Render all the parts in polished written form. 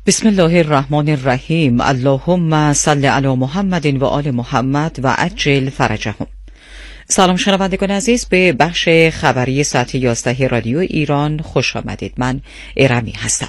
بسم الله الرحمن الرحیم. اللهم صل علی محمد و آل محمد و عجل فرجهم. سلام شنوندگان عزیز، به بخش خبری ساعت 11 رادیو ایران خوش آمدید. من ارمی هستم.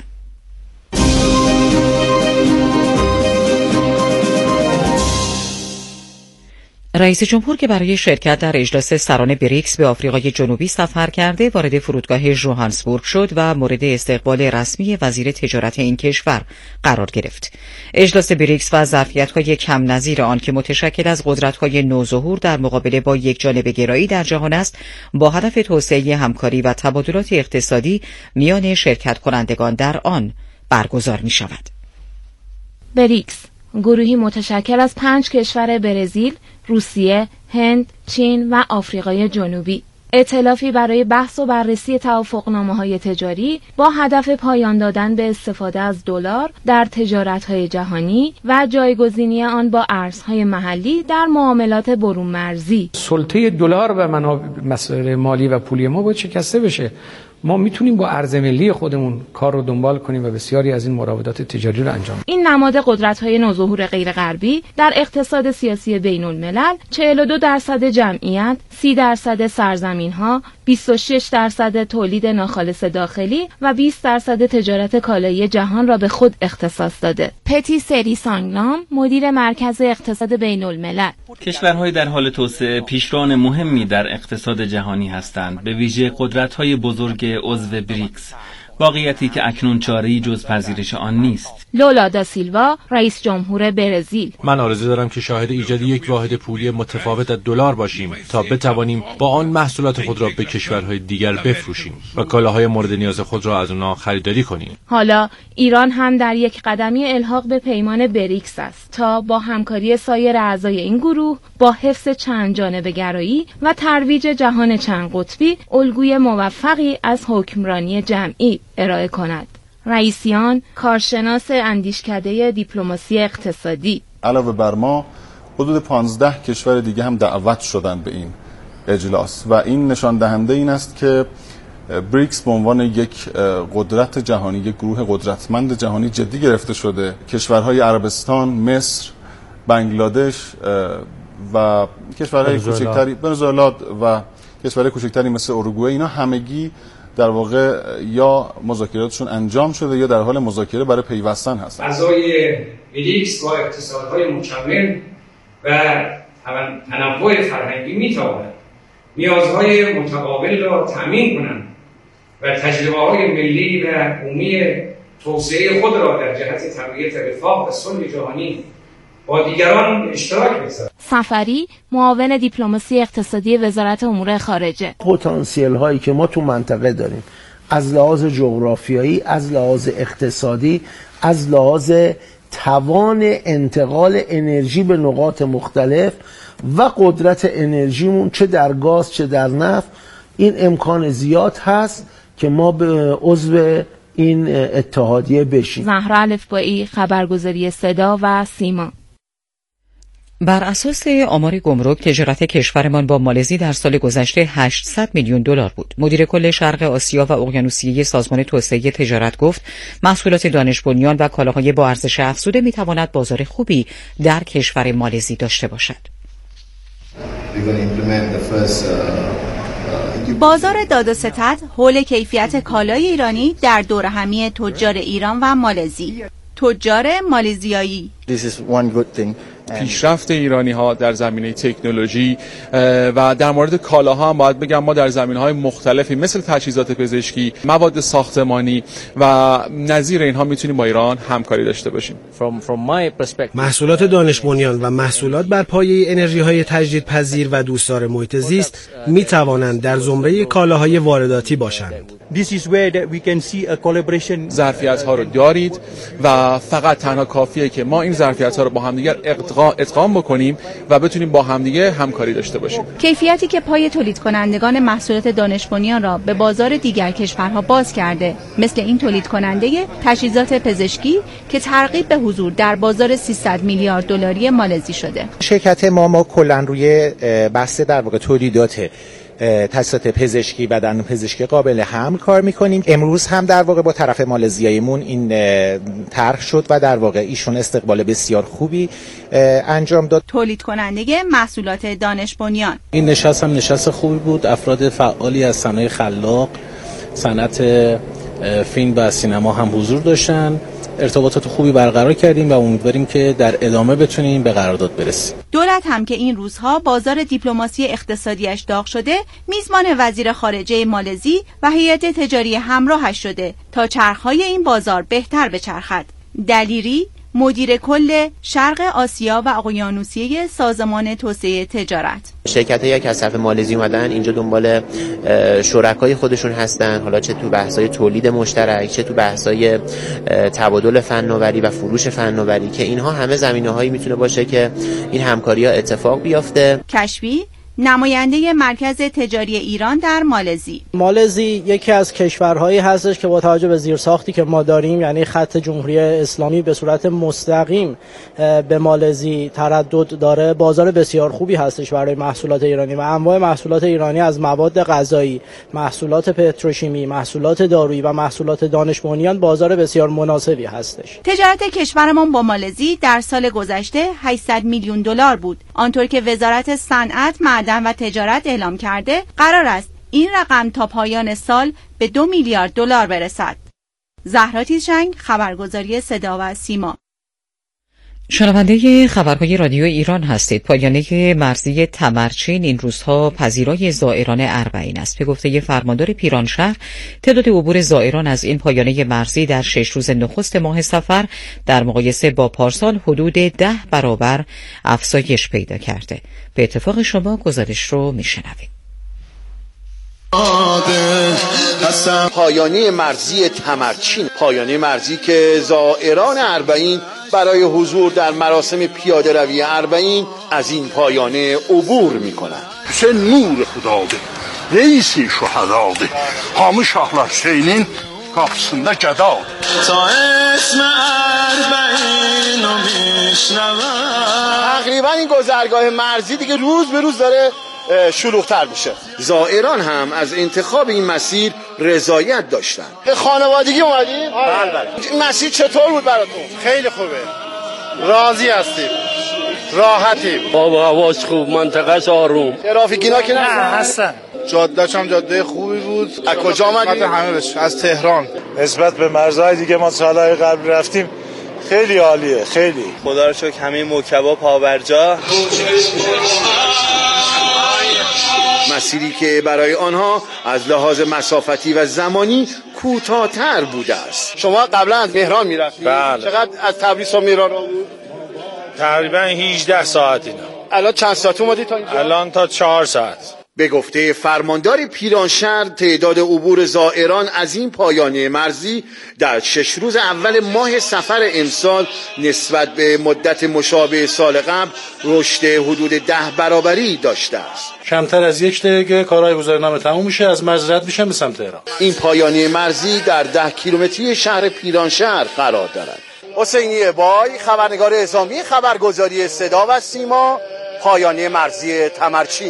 رئیس جمهور که برای شرکت در اجلاس سران بریکس به آفریقای جنوبی سفر کرده وارد فرودگاه ژوهانسبورگ شد و مورد استقبال رسمی وزیر تجارت این کشور قرار گرفت. اجلاس بریکس و ظرفیت‌های کم نظیر آن که متشکل از قدرت‌های نوظهور در مقابله با یکجانبه‌گرایی در جهان است، با هدف توسعه همکاری و تبادلات اقتصادی میان شرکت کنندگان در آن برگزار می‌شود. بریکس گروهی متشکل از 5 کشور برزیل، روسیه، هند، چین و آفریقای جنوبی، ائتلافی برای بحث و بررسی توافقنامه‌های تجاری با هدف پایان دادن به استفاده از دلار در تجارت‌های جهانی و جایگزینی آن با ارزهای محلی در معاملات برون مرزی. سلطه دلار و مسائل مالی و پولی ما باید شکسته بشه. ما میتونیم با ارز ملی خودمون کار رو دنبال کنیم و بسیاری از این مراودات تجاری رو انجام بدیم. این نماد قدرت‌های نوظهور غیر غربی در اقتصاد سیاسی بین‌الملل 42% جمعیت، 30% سرزمین‌ها، 26% تولید ناخالص داخلی و 20% تجارت کالایی جهان را به خود اختصاص داده. پتی سری سانگلام، مدیر مرکز اقتصاد بین‌الملل: کشورهای در حال توسعه پیشروان مهمی در اقتصاد جهانی هستند، به ویژه قدرت‌های بزرگ عضو بریکس، واقعیتی که اکنون چاره‌ای جز پذیرش آن نیست. لولا دا سیلوا، رئیس جمهور برزیل: من آرزو دارم که شاهد ایجاد یک واحد پولی متفاوت از دلار باشیم تا بتوانیم با آن محصولات خود را به کشورهای دیگر بفروشیم و کالاهای مورد نیاز خود را از آنها خریداری کنیم. حالا ایران هم در یک قدمی الحاق به پیمان بریکس است تا با همکاری سایر اعضای این گروه با حفظ چند جانبه گرایی و ترویج جهان چند قطبی الگوی موفقی از حکمرانی جمعی ارائه کند. رئیسیان، کارشناس اندیشکده دیپلماسی اقتصادی: علاوه بر ما حدود 15 کشور دیگه هم دعوت شدن به این اجلاس و این نشان دهنده این است که بریکس به عنوان یک قدرت جهانی، یک گروه قدرتمند جهانی جدی گرفته شده. کشورهای عربستان، مصر، بنگلادش و کشورهای کوچکتری، ونزوئلا و کشورهای کوچکتری مثل اوروگوئه، اینا همگی در واقع یا مذاکراتشون انجام شده یا در حال مذاکره برای پیوستن هستن. اعضای بریکس با اقتصادهای مکمل و تنوع فرهنگی میتوانند نیازهای متقابل را تامین کنند و تجربه‌های ملی و عمومی توسعه خود را در جهت تقویت رفاه و صلح جهانی با دیگران اشتراک بگذارند. سفری، معاون دیپلماسی اقتصادی وزارت امور خارجه: پتانسیل هایی که ما تو منطقه داریم از لحاظ جغرافیایی، از لحاظ اقتصادی، از لحاظ توان انتقال انرژی به نقاط مختلف و قدرت انرژیمون چه در گاز چه در نفت، این امکان زیاد هست که ما به عضو این اتحادیه بشیم. زهرا الفبایی، خبرگزاری صدا و سیما: بر اساس آمار گمرک، تجارت کشورمان با مالزی در سال گذشته 800 میلیون دلار بود. مدیر کل شرق آسیا و اقیانوسیه سازمان توسعه تجارت گفت محصولات دانش بنیان و کالاهای با ارزش افزوده میتواند بازار خوبی در کشور مالزی داشته باشد. بازار داد و ستد حول کیفیت کالای ایرانی در دور همی تجار ایران و مالزی. تجار مالزیایی: پیشرفت ایرانی‌ها در زمینه تکنولوژی و در مورد کالاها هم باید بگم ما در زمینه‌های مختلفی مثل تجهیزات پزشکی، مواد ساختمانی و نظیر اینها میتونیم با ایران همکاری داشته باشیم. محصولات دانش بنیان و محصولات بر پایه انرژی‌های تجدیدپذیر و دوستدار محیط زیست می‌توانند در زمره کالاهای وارداتی باشند. ظرفیت‌ها رو دارید و فقط تنها کافیه که ما این ظرفیت‌ها رو با همدیگر ادغام بکنیم و بتونیم با همدیگه همکاری داشته باشیم. کیفیتی که پای تولید کنندگان محصولات دانش بنیان را به بازار دیگر کشورها باز کرده، مثل این تولید کننده تجهیزات پزشکی که ترغیب به حضور در بازار 300 میلیارد دلاری مالزی شده. شرکت ما کلا روی بحث در واقع تولیدات تجهیزات پزشکی، بدن پزشکی قابل حمل کار میکنیم. امروز هم در واقع با طرف مالزیاییمون این طرح شد و در واقع ایشون استقبال بسیار خوبی انجام داد. تولید کننده محصولات دانش بنیان. این نشست هم نشست خوبی بود. افراد فعالی از صنایع خلاق، صنعت فیلم و سینما هم حضور داشتن. ارتباطات خوبی برقرار کردیم و امیدواریم که در ادامه بتونیم به قرارداد برسیم. دولت هم که این روزها بازار دیپلماسی اقتصادیش داغ شده، میزبان وزیر خارجه مالزی و هیئت تجاری همراهش شده تا چرخهای این بازار بهتر بچرخد. دلیری، مدیر کل شرق آسیا و اقیانوسیه سازمان توسعه تجارت. شرکت‌هایی که از طرف مالزی اومدن اینجا دنبال شرکای خودشون هستن، حالا چه تو بحث‌های تولید مشترک، چه تو بحث‌های تبادل فناوری و فروش فناوری، که اینها همه زمینه‌هایی میتونه باشه که این همکاری‌ها اتفاق بیفته. کشفی، نماینده مرکز تجاری ایران در مالزی. مالزی یکی از کشورهایی هستش که با توجه به زیرساختی که ما داریم، یعنی خط جمهوری اسلامی، به صورت مستقیم به مالزی تردد داره. بازار بسیار خوبی هستش برای محصولات ایرانی و انواع محصولات ایرانی، از مواد غذایی، محصولات پتروشیمی، محصولات دارویی و محصولات دانش بنیان، بازار بسیار مناسبی هستش. تجارت کشورمان با مالزی در سال گذشته 800 میلیون دلار بود. آنطور که وزارت صنعت، معدن و تجارت اعلام کرده، قرار است این رقم تا پایان سال به 2 میلیارد دلار برسد. زهرا تیزشنگ، خبرگزاری صدا و سیما. شنونده خبرهای رادیو ایران هستید. پایانه مرزی تمرچین این روزها پذیرای زائران اربعین است. به گفته فرماندار پیرانشهر، تعداد عبور زائران از این پایانه مرزی در 6 روز نخست ماه صفر در مقایسه با پارسال حدود 10 برابر افزایش پیدا کرده. به اتفاق شما گزارش رو میشنوید. پایانه مرزی تمرچین، پایانه مرزی که زائران اربعین برای حضور در مراسم پیاده روی اربعین از این پایانه عبور میکنند. حسین نور خداdır, reisi şuhadadır. Hamı şahlar Hüseynin kapısında gədadır. Ta esm ərbəin o تقریبا این گذرگاه مرزی دیگه روز به روز داره شلوغ‌تر میشه. زائران هم از انتخاب این مسیر رضایت داشتن. به خانوادگی اومدین؟ بله. این مسیر چطور بود براتون؟ خیلی خوبه. راضی هستیم. راحتیم. بابا هواش خوب، منطقه‌اش آروم. ترافیکینا که نه هستن. جاده‌ش هم جاده خوبی بود. از کجا اومدین؟ از تهران. نسبت به مرزهای دیگه ما سالهای قبل رفتیم. خیلی عالیه، خیلی. خدا رو شکر همه موکبا پاورجا. مسیری که برای آنها از لحاظ مسافتی و زمانی کوتاه‌تر بوده است. شما قبلا از مهران می‌رفتید؟ بله. چقدر از تبریز تا مهران بود؟ تقریبا 18 ساعت اینا. الان چند ساعت اومدید تا اینجا؟ الان تا 4 ساعت. به گفته فرماندار پیرانشهر، تعداد عبور زائران از این پایانه مرزی در 6 روز اول ماه صفر امسال نسبت به مدت مشابه سال قبل رشد حدود 10 برابری داشته است. کمتر از 1 دقیقه کارهای گذرنامه تموم میشه، از مرز رد میشن به سمت تهران. این پایانه مرزی در 10 کیلومتری شهر پیرانشهر قرار دارد. حسینی بای، خبرنگار اعزامی خبرگزاری صدا و سیما، پایانه مرزی تمرچین.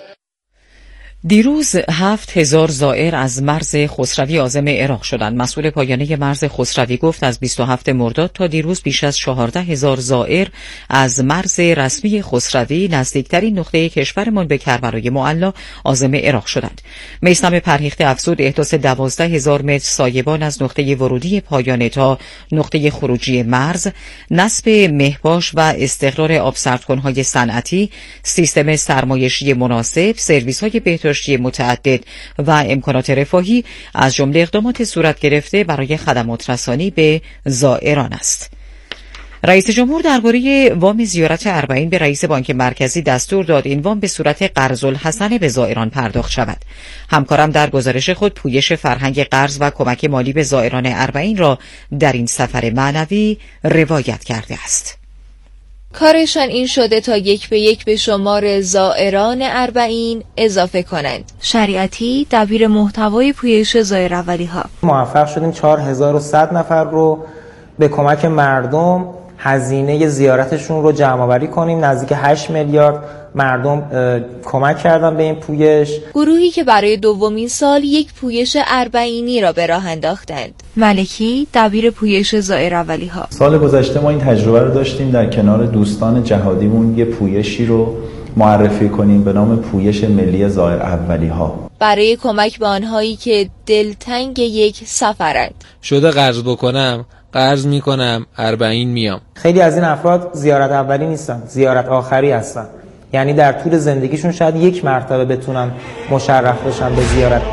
دیروز 7000 زائر از مرز خسروی عازم عراق شدند. مسئول پایانه مرز خسروی گفت از 27 مرداد تا دیروز بیش از 14000 زائر از مرز رسمی خسروی، نزدیکترین نقطه کشورمان به کربلای معلی، عازم عراق شدند. میثم پرهیخته افزود احداث 12000 متر سایبان از نقطه ورودی پایانه تا نقطه خروجی مرز، نصب مهباش و استقرار آبسردکن‌های صنعتی، سیستم سرمایشی مناسب، سرویس‌های بهداشتی متعدد و امکانات رفاهی از جمله اقدامات صورت گرفته برای خدمات رسانی به زائران است. رئیس جمهور درباره وام زیارت اربعین به رئیس بانک مرکزی دستور داد این وام به صورت قرض الحسنه به زائران پرداخت شود. همکارم در گزارش خود پویش فرهنگ قرض و کمک مالی به زائران اربعین را در این سفر معنوی روایت کرده است. کارشان این شده تا 1 به 1 به شمار زائران اربعین اضافه کنند. شریعتی، دبیر محتوای پویش زائر اولی ها. موفق شدیم 4100 نفر رو به کمک مردم هزینه زیارتشون رو جمع آوری کنیم. نزدیک 8 میلیارد مردم کمک کردن به این پویش. گروهی که برای دومین سال یک پویش اربعینی را به راه انداختند. ملکی دبیر پویش زائر اولی‌ها: سال گذشته ما این تجربه رو داشتیم در کنار دوستان جهادیمون یه پویشی رو معرفی کنیم به نام پویش ملی زائر اولی‌ها، برای کمک به آنهایی که دلتنگ یک سفرند. شده قرض بکنم قرض میکنم، اربعین میام. خیلی از این افراد زیارت اولی نیستن، زیارت آخری هستن، یعنی در طول زندگیشون شاید یک مرتبه بتونن مشرف بشن به زیارت.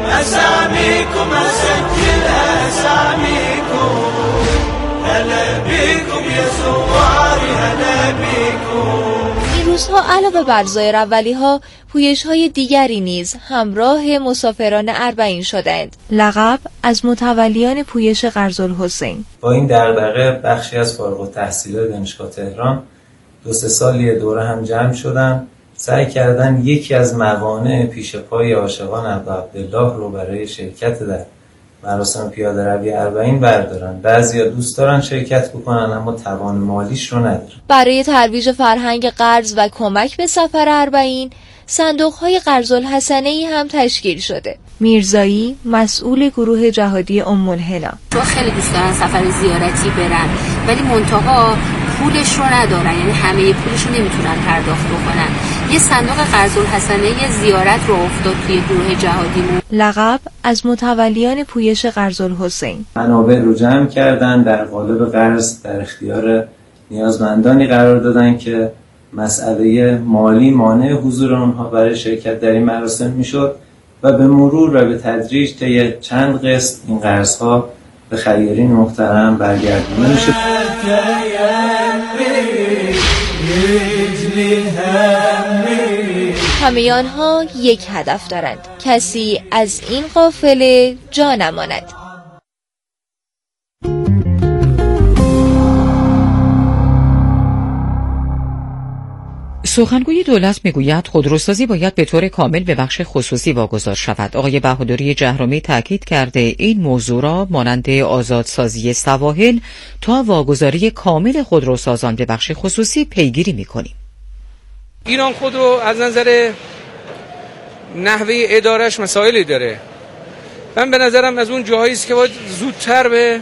این روزها علاوه بر زائر اولی‌ها، پویش‌های دیگری نیز همراه مسافران اربعین شدند. لقب از متولیان پویش قرض‌الحسین. با این دغدغه بخشی از فارغ التحصیلان دانشگاه تهران 2-3 سالی دوره هم جمع شدن، سعی کردن یکی از موانع پیش پای عاشقان عبدالله رو برای شرکت در مراسم پیاده روی اربعین بردارن. بعضیا دوست دارن شرکت بکنن اما توان مالیش رو ندارن. برای ترویج فرهنگ قرض و کمک به سفر اربعین، صندوق‌های قرض‌الحسنه‌ای هم تشکیل شده. میرزایی مسئول گروه جهادی ام الهنا: تو خیلی دوست دارن سفر زیارتی برن ولی منتها پولش رو ندارن، یعنی همه پولش رو نمیتونن پرداخت بکنن. یه صندوق قرض‌الحسنه زیارت رو افتاد توی گروه جهادیمون. لقب از متولیان پویش قرض‌الحسین. منابع رو جمع کردن، در قالب قرض در اختیار نیازمندانی قرار دادن که مسئله مالی مانع حضور آنها برای شرکت در این مراسم میشد و به مرور و به تدریج طی چند قسط این قرضها به خیرین محترم برگردونده میشه. همه آنها یک هدف دارند: کسی از این قافله جا نماند. سخنگوی دولت میگوید خودروسازی باید به طور کامل به بخش خصوصی واگذار شود. آقای بهادری جهرمی تاکید کرده این موضوع را مانند آزادسازی سواحل تا واگذاری کامل خودروسازان به بخش خصوصی پیگیری میکنیم. ایران خودرو از نظر نحوه ادارش مسائلی داره. من به نظرم از اون جاهایی است که باید زودتر به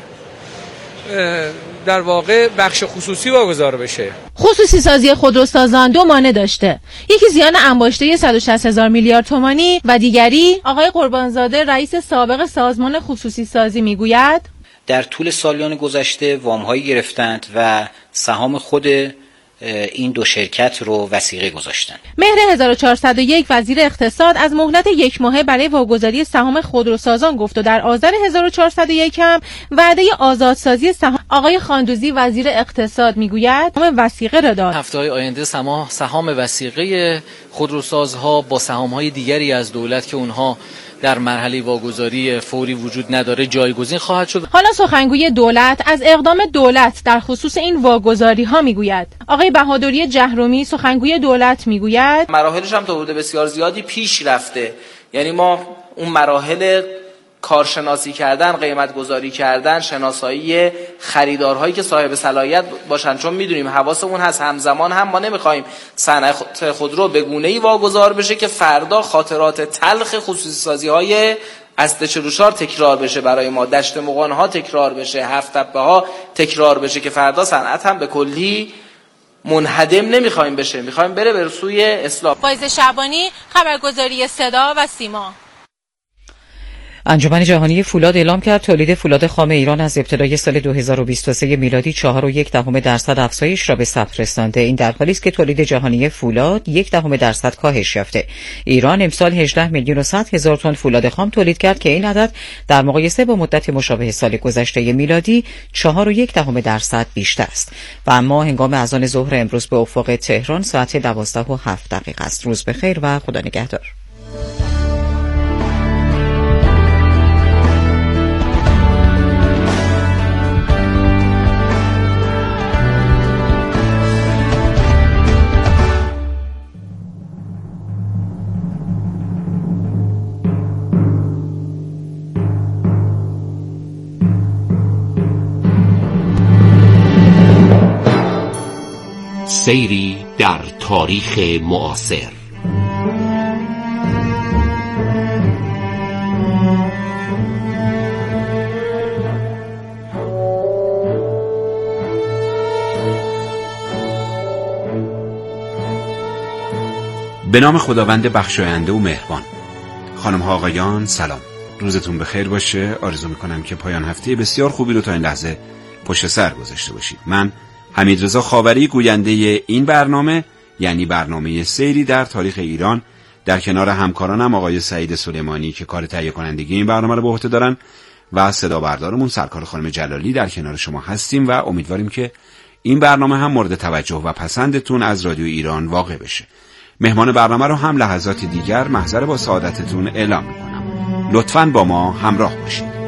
در واقع بخش خصوصی واگذار بشه. خصوصی سازی خودروسازان دو مانع داشته: یکی زیان انباشته 160,000 میلیارد تومانی و دیگری. آقای قربانزاده رئیس سابق سازمان خصوصی سازی میگوید در طول سالیان گذشته وام‌هایی گرفتند و سهام خود این دو شرکت رو وثیقه گذاشتن. مهر 1401 وزیر اقتصاد از مهلت 1 ماهه برای واگذاری سهام خودروسازان گفت و در آذر 1401 هم وعده آزادسازی سهام. آقای خاندوزی وزیر اقتصاد میگوید وثیقه را داد. هفته‌های آینده سهام وثیقه خودروسازها با سهام‌های دیگری از دولت که اونها در مرحله واگذاری فوری وجود نداره جایگزین خواهد شد. حالا سخنگوی دولت از اقدام دولت در خصوص این واگذاری ها میگوید. آقای بهادری جهرمی سخنگوی دولت میگوید مراحلش هم تا حدود بسیار زیادی پیش رفته، یعنی ما اون مراحل کارشناسی کردن، قیمت گذاری کردن، شناسایی خریدارهایی که صاحب صلاحیت باشن، چون میدونیم حواسمون هست همزمان هم ما نمیخوایم صنعت خودرو به گونه‌ای واگذار بشه که فردا خاطرات تلخ خصوصی سازی های استچروشار تکرار بشه برای ما، دشت مغان ها تکرار بشه، هفت تپه ها تکرار بشه که فردا صنعت هم به کلی منهدم نمیخوایم بشه، میخوایم بره به سوی اصلاح. فایزه شعبانی، خبرگزاری صدا و سیما. انجمن جهانی فولاد اعلام کرد تولید فولاد خام ایران از ابتدای سال 2023 میلادی 4.1% افزایش را به ثبت رسانده. این در حالی است که تولید جهانی فولاد 0.1% کاهش یافته. ایران امسال 18,100,000 تن فولاد خام تولید کرد که این عدد در مقایسه با مدت مشابه سال گذشته میلادی 4.1% بیشتر است. و اما هنگام اذان ظهر امروز به افق تهران ساعت 12:07 است. روز بخیر و خدا نگهدار. سیری در تاریخ معاصر. به نام خداوند بخشاینده و مهربان. خانم ها آقایان سلام، روزتون بخیر باشه. آرزو میکنم که پایان هفته بسیار خوبی رو تا این لحظه پشت سر گذاشته باشید. من حمیدرضا خاوری، گوینده این برنامه، یعنی برنامه سیری در تاریخ ایران، در کنار همکارانم آقای سعید سلیمانی که کار تهیه کنندگی این برنامه رو به عهده دارن و صدا بردارمون سرکار خانم جلالی در کنار شما هستیم و امیدواریم که این برنامه هم مورد توجه و پسندتون از رادیو ایران واقع بشه. مهمان برنامه رو هم لحظات دیگر محضر با سعادتتون اعلام میکنم. لطفاً با ما همراه باشید.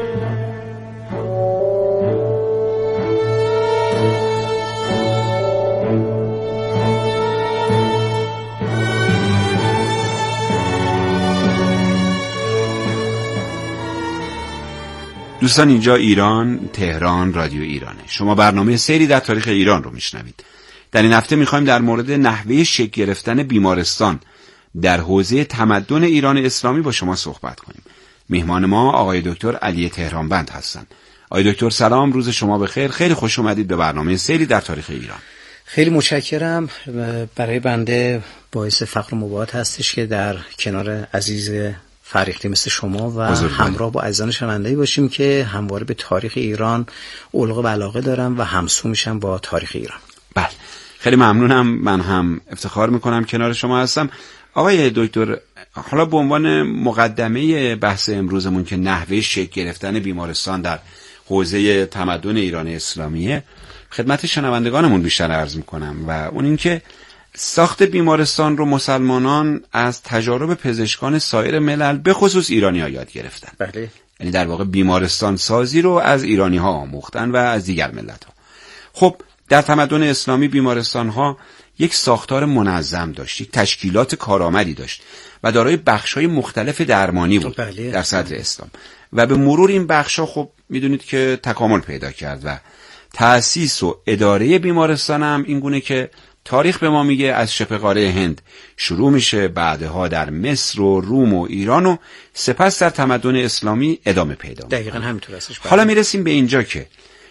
دوستان، اینجا ایران، تهران، رادیو ایرانه. شما برنامه سیری در تاریخ ایران رو میشنوید. در این هفته میخوایم در مورد نحوه شکل گرفتن بیمارستان در حوزه تمدن ایران اسلامی با شما صحبت کنیم. میهمان ما آقای دکتر علی تهرانبند هستند. آقای دکتر سلام، روز شما بخیر. خیلی خوش اومدید به برنامه سیری در تاریخ ایران. خیلی متشکرم. برای بنده باعث فخر و مباهات هستش که در کنار عزیز فرهیخته مثل شما و همراه با عزیزان شنونده‌ای باشیم که همواره به تاریخ ایران علق و علاقه دارم و همسو میشم با تاریخ ایران. بله، خیلی ممنونم. من هم افتخار میکنم کنار شما هستم. آقای دکتر، حالا به عنوان مقدمه بحث امروزمون که نحوه شکل گرفتن بیمارستان در حوزه تمدن ایران اسلامیه، خدمت شنوندگانمون بیشتر عرض میکنم و اون این که ساخت بیمارستان رو مسلمانان از تجارب پزشکان سایر ملل به خصوص ایرانی ها یاد گرفتن. بله. یعنی در واقع بیمارستان سازی رو از ایرانی ها آموختن و از دیگر ملت ها. خب در تمدن اسلامی بیمارستان ها یک ساختار منظم داشت، یک تشکیلات کارآمدی داشت و دارای بخش‌های مختلف درمانی بود. بله. در صدر اسلام و به مرور این بخش‌ها خب میدونید که تکامل پیدا کرد و تأسیس و اداره بیمارستان هم این گونه که تاریخ به ما میگه از شبه قاره هند شروع میشه، بعدها در مصر و روم و ایران و سپس در تمدن اسلامی ادامه پیدا. دقیقاً همینطور هستش. حالا میرسیم به اینجا که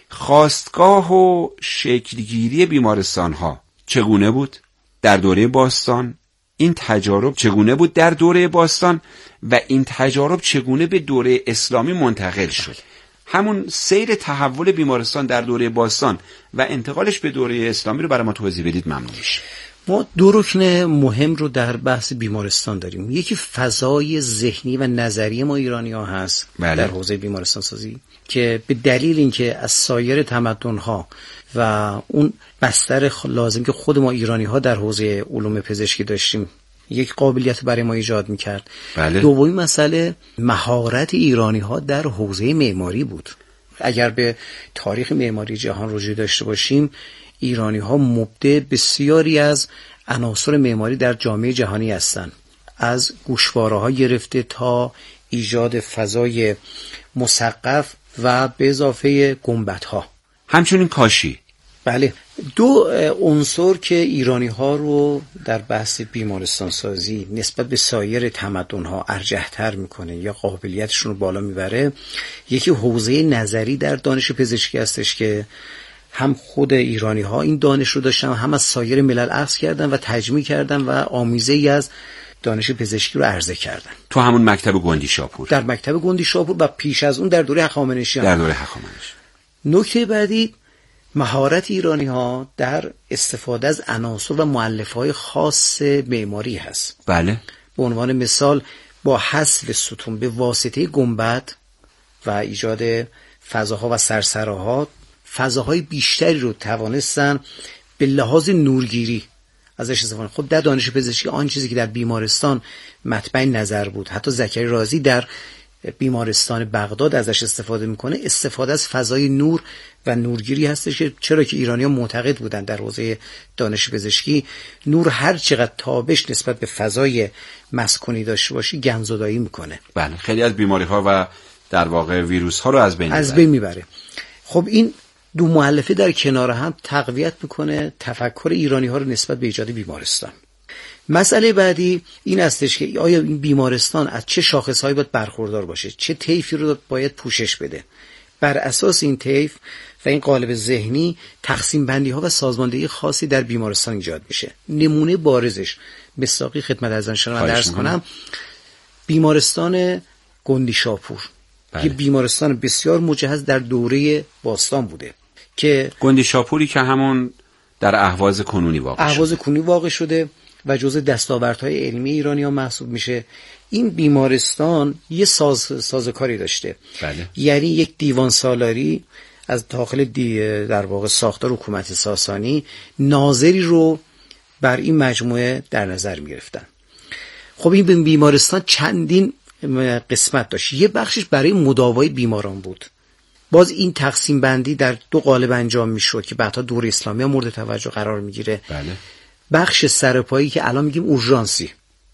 خاستگاه و شکلگیری بیمارستان ها چگونه بود در دوره باستان، این تجارب چگونه بود در دوره باستان و این تجارب چگونه به دوره اسلامی منتقل شد. همون سیر تحول بیمارستان در دوره باستان و انتقالش به دوره اسلامی رو برای ما توضیح بدید ممنون میشه. ما دو رکن مهم رو در بحث بیمارستان داریم. یکی فضای ذهنی و نظری ما ایرانی ها هست. بله. در حوزه بیمارستان سازی که به دلیل اینکه از سایر تمدن ها و اون بستر لازم که خود ما ایرانی ها در حوزه علوم پزشکی داشتیم یک قابلیت برای ما ایجاد میکرد. بله. دومی مسئله مهارت ایرانی ها در حوزه معماری بود. اگر به تاریخ معماری جهان رجوع داشته باشیم، ایرانی ها مبدع بسیاری از عناصر معماری در جامعه جهانی هستند، از گوشواره ها گرفته تا ایجاد فضای مسقف و به اضافه گنبد ها، همچنین کاشی. بله، دو عنصر که ایرانی ها رو در بحث بیمارستان سازی نسبت به سایر تمدن ها ارجح‌تر میکنه یا قابلیتشون رو بالا میبره. یکی حوزه نظری در دانش پزشکی هستش که هم خود ایرانی ها این دانش رو داشتن، هم از سایر ملل اخذ کردن و تجمیع کردن و آمیزه ای از دانش پزشکی رو عرضه کردن. تو همون مکتب گندی شاپور. در مکتب گندی شاپور و پیش از اون در دوره هخامنشیان. در دوره هخامنشی. نکته بعدی مهارت ایرانی ها در استفاده از عناصر و مؤلفه‌های خاص معماری هست. بله. به عنوان مثال با حذف ستون به واسطه گنبد و ایجاد فضاها و سرسراها، فضاهای بیشتری رو توانستن به لحاظ نورگیری ازش استفاده. خب در دانش پزشکی آن چیزی که در بیمارستان مطمع نظر بود، حتی زکریا رازی در بیمارستان بغداد ازش استفاده میکنه، استفاده از فضای نور و نورگیری هستش که چرا که ایرانی‌ها معتقد بودن در حوزه دانش پزشکی نور هر چقدر تابش نسبت به فضای مسکونی داشته باشی گندزدایی میکنه. بله، خیلی از بیماری‌ها و در واقع ویروس‌ها رو از بین میبره. خب این دو مؤلفه در کنار هم تقویت میکنه تفکر ایرانی ها رو نسبت به ایجاد بیمارستان. مسئله بعدی این استش که آیا این بیمارستان از چه شاخصهایی باید برخوردار باشه، چه طیفی رو باید پوشش بده. بر اساس این طیف و این قالب ذهنی تقسیم بندی ها و سازماندهی خاصی در بیمارستان ایجاد میشه. نمونه بارزش مصداقی خدمت از شما درس کنم، بیمارستان گندی شاپور که بیمارستان بسیار مجهز در دوره باستان بوده که گندی شاپوری که همون در اهواز کنونی واقع شده و جزء دستاوردهای علمی ایرانی ها محسوب میشه. این بیمارستان یه سازوکاری داشته. یعنی یک دیوان سالاری از داخل در واقع ساختار حکومت ساسانی ناظری رو بر این مجموعه در نظر میگرفتن. خب این بیمارستان چندین قسمت داشت. یه بخشش برای مداوای بیماران بود. باز این تقسیم بندی در دو قالب انجام میشد که بعدها دور اسلامی ها مورد توجه قرار میگیره. بخش سرپایی که الان میگیم اورژانسی،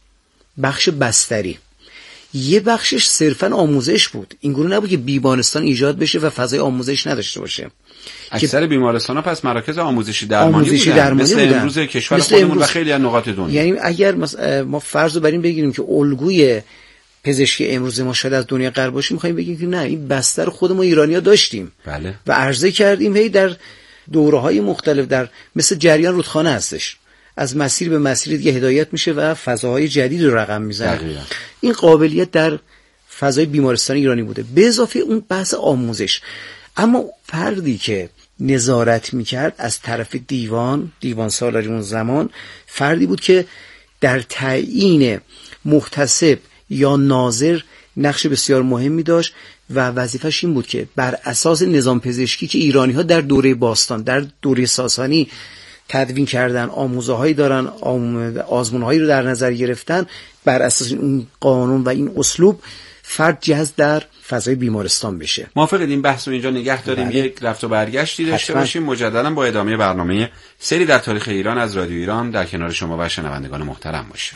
بخش بستری، یه بخشش صرفا آموزش بود. این گونه نبود که بیمارستان ایجاد بشه و فضای آموزش نداشته باشه. اکثر بیمارستان ها پس مراکز آموزشی درمانی بودن مثل امروز کشور خودمون و خیلی از نقاط دنیا. یعنی اگر ما فرض رو بر این بگیریم که الگوی پزشکی امروز ما شاید از دنیا غرب باشه، می‌خوایم بگیم که نه، این بستر خود ما ایرانی‌ها داشتیم و عرضه کردیم هی در دوره‌های مختلف در مثل جریان رودخانه هستش، از مسیر به مسیر دیگه هدایت میشه و فضاهای جدید رو رقم میزنه. این قابلیت در فضای بیمارستان ایرانی بوده، به اضافه اون بحث آموزش. اما فردی که نظارت میکرد از طرف دیوان سالاری اون زمان فردی بود که در تعیین محتسب یا ناظر نقش بسیار مهمی داشت و وظیفش این بود که بر اساس نظام پزشکی که ایرانی ها در دوره باستان، در دوره ساسانی تدوین کردن، آموزه‌هایی دارن، آزمون‌هایی رو در نظر گرفتن، بر اساس این قانون و این اسلوب فرد جذب در فضای بیمارستان بشه. موافقید این بحث رو اینجا نگه داریم، یک رفت و برگشتی داشته باشیم، مجددا با ادامه برنامه سری در تاریخ ایران از رادیو ایران در کنار شما و شنوندگان محترم باشیم.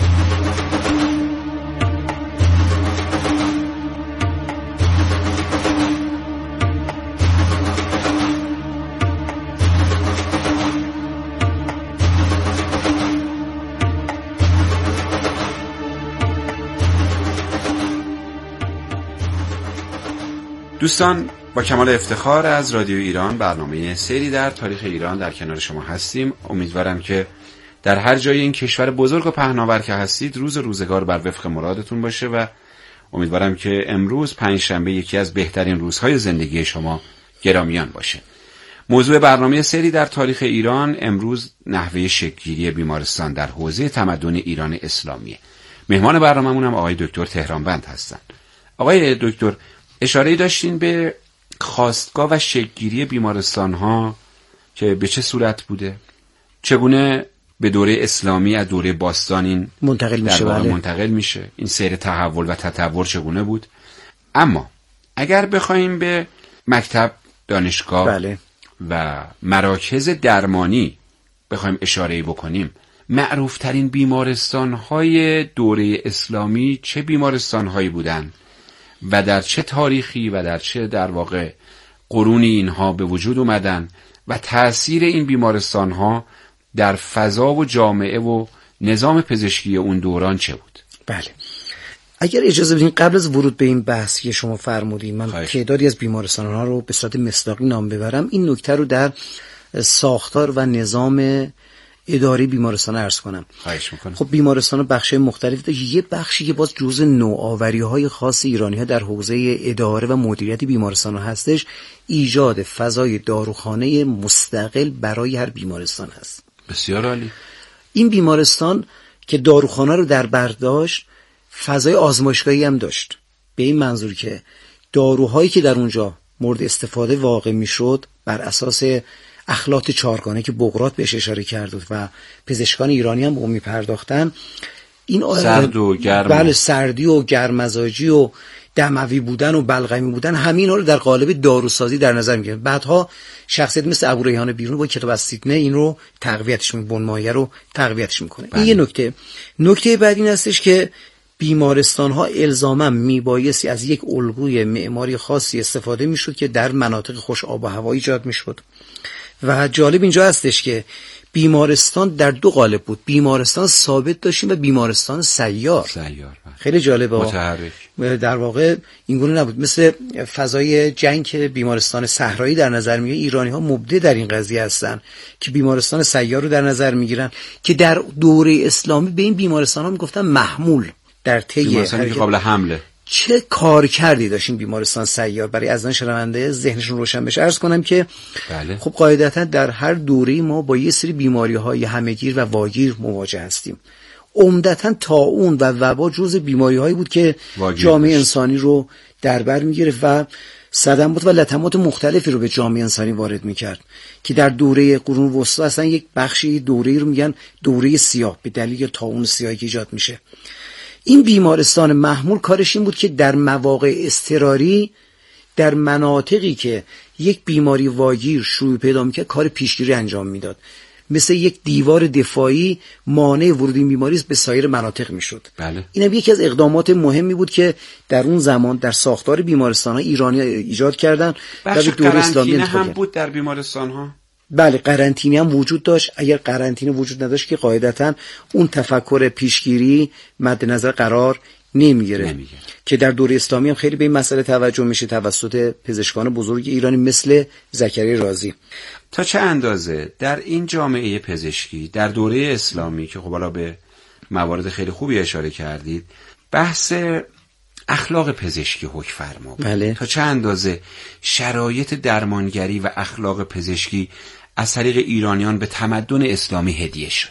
دوستان، با کمال افتخار از رادیو ایران برنامه سری در تاریخ ایران در کنار شما هستیم. امیدوارم که در هر جای این کشور بزرگ و پهناور که هستید روزگار بر وفق مرادتون باشه و امیدوارم که امروز پنجشنبه یکی از بهترین روزهای زندگی شما گرامیان باشه. موضوع برنامه سری در تاریخ ایران امروز نحوه شکل‌گیری بیمارستان در حوزه تمدن ایران اسلامیه. مهمان برنامه‌مون هم آقای دکتر تهرانبند هستن. آقای دکتر، اشاره داشتین به خاستگاه و شکل‌گیری بیمارستان‌ها که به چه صورت بوده؟ چگونه به دوره اسلامی از دوره باستان این منتقل میشه؟ این سیر تحول و تطور چگونه بود؟ اما اگر بخوایم به مکتب، دانشگاه و مراکز درمانی بخوایم اشاره بکنیم، معروفترین بیمارستان‌های دوره اسلامی چه بیمارستان‌هایی بودن و در چه تاریخی و در چه در واقع قرونی اینها به وجود اومدن و تأثیر این بیمارستان‌ها در فضا و جامعه و نظام پزشکی اون دوران چه بود؟ بله، اگر اجازه بدین قبل از ورود به این بحث که شما فرمودین من تعدادی از بیمارستان‌ها رو به صورت مصداقی نام ببرم، این نکته رو در ساختار و نظام اداره بیمارستان عرض کنم. خواهش میکنم. خب بیمارستان بخشای مختلف داشت. یه بخشی که باز جزء نوآوری‌های خاص ایرانی‌ها در حوزه اداره و مدیریت بیمارستان هستش، ایجاد فضای داروخانه مستقل برای هر بیمارستان هست. بسیار عالی. این بیمارستان که داروخانه رو در بر داشت، فضای آزمایشگاهی هم داشت، به این منظور که داروهایی که در اونجا مورد استفاده واقع میشد بر اساس اخلاط چارگانه که بقراط بهش اشاره کرد و پزشکان ایرانی هم به اون میپرداختن، این سرد و گرم، بله، سردی و گرمزاجی و دموی بودن و بلغمی بودن، همین رو در قالب داروسازی در نظر میگیرن. بعدها شخصیت مثل ابو ریحان بیرون با کتاب از سیدنی این رو تقویتش میکنه، بنمایه رو تقویتش میکنه. این یه نکته بعد این هستش که بیمارستان ها الزاما میبایستی از یک الگوی معماری خاصی استفاده میشد که در مناطق خوش آب و هوا ایجاد میشد. و جالب اینجا هستش که بیمارستان در دو قالب بود، بیمارستان ثابت داشتیم و بیمارستان سیار. خیلی جالبه، متحرک. در واقع اینگونه نبود مثل فضای جنگ که بیمارستان صحرایی در نظر میگیره. ایرانی ها مبدع در این قضیه هستن که بیمارستان سیار رو در نظر میگیرن که در دوره اسلامی به این بیمارستان ها میگفتن محمول. در طی بیمارستانی که قابل حمله. چه کار کردی داشتیم بیمارستان سیار برای از شنونده ذهنشون روشن بشه؟ عرض کنم که بله. خب قاعدتا در هر دوره ما با یه سری بیماری‌های همه‌گیر و واگیر مواجه هستیم. عمدتاً طاعون و وبا جزء بیماری‌هایی بود که جامعه انسانی رو در بر می‌گرفت و صدمات و لطمات مختلفی رو به جامعه انسانی وارد می‌کرد که در دوره قرون وسطی اصلا یک بخشی دوره‌ای رو میگن دوره سیاه به دلیل طاعون سیاهی که ایجاد میشه. این بیمارستان محمول کارش این بود که در مواقع اضطراری در مناطقی که یک بیماری واگیر شروع پیدا می‌کرد کار پیشگیری انجام میداد، مثل یک دیوار دفاعی مانع ورود این بیماری به سایر مناطق میشد. بله. اینم یکی از اقدامات مهمی بود که در اون زمان در ساختار بیمارستان‌ها ایرانی ایجاد کردن. بخش قرنطینه هم بود در بیمارستان‌ها. بله، قرنطینه هم وجود داشت. اگر قرنطینه وجود نداشت که قاعدتاً اون تفکر پیشگیری مد نظر قرار نمیگیره که در دوره اسلامی هم خیلی به این مسئله توجه میشه توسط پزشکان بزرگ ایرانی مثل زکریا رازی. تا چه اندازه در این جامعه پزشکی در دوره اسلامی که خب حالا به موارد خیلی خوبی اشاره کردید، بحث اخلاق پزشکی حکم فرما بود. بله. تا چه اندازه شرایط درمانگری و اخلاق پزشکی از طریق ایرانیان به تمدن اسلامی هدیه شد؟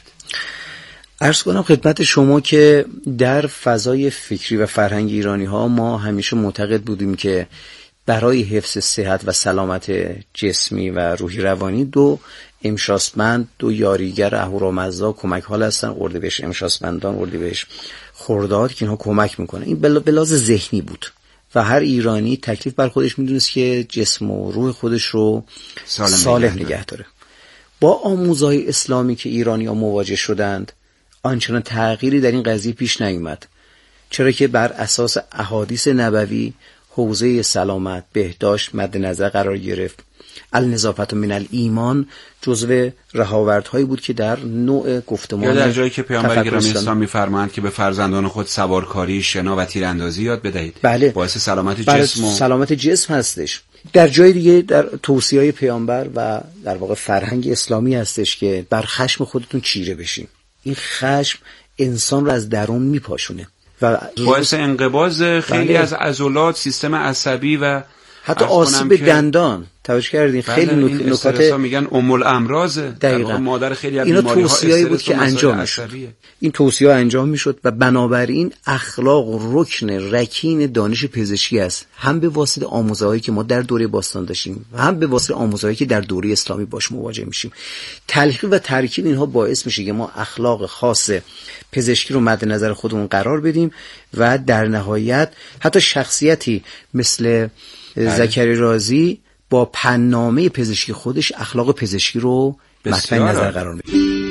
عرض کنم خدمت شما که در فضای فکری و فرهنگ ایرانی ها ما همیشه معتقد بودیم که برای حفظ صحت و سلامت جسمی و روحی روانی دو امشاسمند، دو یاریگر اهورامزدا کمک حال هستن. اردیبهشت امشاسمندان، اردیبهشت خرداد که اینها کمک میکنه. این بلاز ذهنی بود و هر ایرانی تکلیف بر خودش میدونست که جسم و روح خودش رو صالح نگه داره. با آموزهای اسلامی که ایرانی ها مواجه شدند آنچنان تغییری در این قضیه پیش نیامد، چرا که بر اساس احادیث نبوی حوزه سلامت بهداشت مد نظر قرار گرفت. النظافت من الایمان جزو رهاوردهایی بود که در نوع گفتمان یا در جایی که پیامبر گرامی اسلام می‌فرمایند که به فرزندان خود سوارکاری، شنا و تیراندازی یاد بدهید. بله. باعث سلامت جسم و سلامت جسم هستش. در جای دیگه در توصیه‌های پیامبر و در واقع فرهنگ اسلامی هستش که بر خشم خودتون چیره بشین. این خشم انسان رو از درون میپاشونه و باعث انقباض خیلی از عضلات، سیستم عصبی و حتی آسیب دندان. توجه کردین؟ خیلی نکات میگن ام الامراض، در واقع مادر خیلی از بیماری‌ها. اینا توصیه‌ای بود که انجام میشد. این توصیه انجام میشد و بنابراین اخلاق رکن رکین دانش پزشکی است، هم به واسطه آموزهایی که ما در دوره باستان داشتیم و هم به واسطه آموزهایی که در دوره اسلامی باش مواجه میشیم. تلقی و ترکیب اینها باعث میشه که ما اخلاق خاص پزشکی رو مد نظر خودمون قرار بدیم و در نهایت حتی شخصیتی مثل زکریا رازی با پنامه پزشکی خودش اخلاق پزشکی رو مد نظر قرار میده.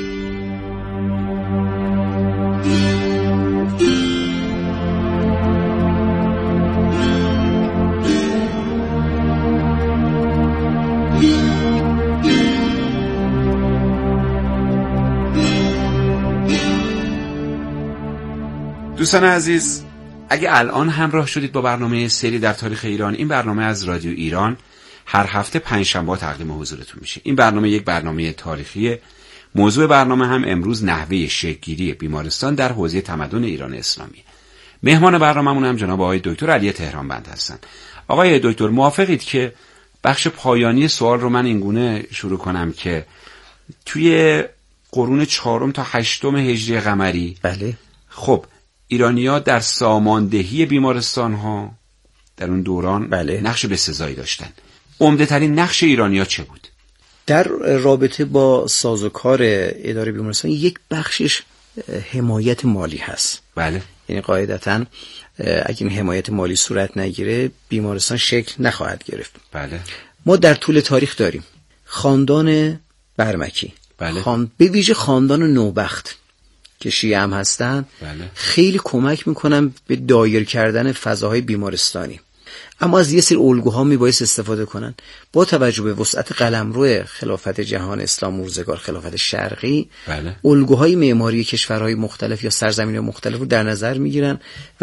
دوستان عزیز، اگه الان همراه شدید با برنامه سری در تاریخ ایران، این برنامه از رادیو ایران هر هفته پنجشنبه تقدیم حضورتون میشه. این برنامه یک برنامه تاریخیه. موضوع برنامه هم امروز نحوه شکل‌گیری بیمارستان در حوزه تمدن ایران اسلامی. مهمان برنامه‌مون هم جناب آقای دکتر علی تهرانبند هستن. آقای دکتر، موافقید که بخش پایانی سوال رو من اینگونه شروع کنم که توی قرون 4 تا 8 هجری قمری، بله، خب ایرانی‌ها در ساماندهی بیمارستان‌ها در اون دوران بله نقش بسزایی داشتن. عمده ترین نقش ایرانی‌ها چه بود؟ در رابطه با سازوکار اداره بیمارستان یک بخشش حمایت مالی هست. بله. یعنی قاعدتاً اگه این حمایت مالی صورت نگیره بیمارستان شکل نخواهد گرفت. بله. ما در طول تاریخ داریم خاندان برمکی، بله. به ویژه خاندان نوبخت که شیعه هم هستن خیلی کمک میکنن به دایر کردن فضاهای بیمارستانی. اما از یه سری الگوها میبایست استفاده کنن. با توجه به وسعت قلمرو خلافت جهان اسلام روزگار خلافت شرقی، الگوهای معماری کشورهای مختلف یا سرزمین‌های مختلف رو در نظر میگیرن